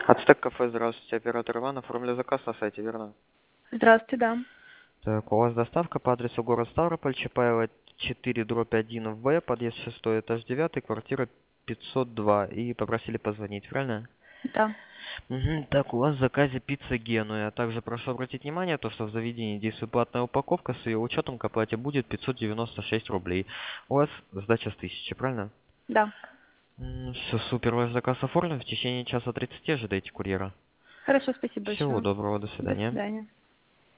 Ацтек кафе, здравствуйте, оператор Иван, оформлю заказ на сайте, верно? Здравствуйте, да. Так, у вас доставка по адресу город Ставрополь, Чапаева 4/1 В, подъезд 6, этаж 9, квартира 502, и попросили позвонить, правильно? Да. Угу. Так, у вас в заказе пицца Генуя. Также прошу обратить внимание, то, что в заведении действует платная упаковка, с ее учетом к оплате будет 596 рублей. У вас сдача с 1000, правильно? Да. Все, супер, ваш заказ оформлен, в течение часа 30 ожидайте курьера. Хорошо, спасибо Всего большое. доброго, до До свидания. свидания.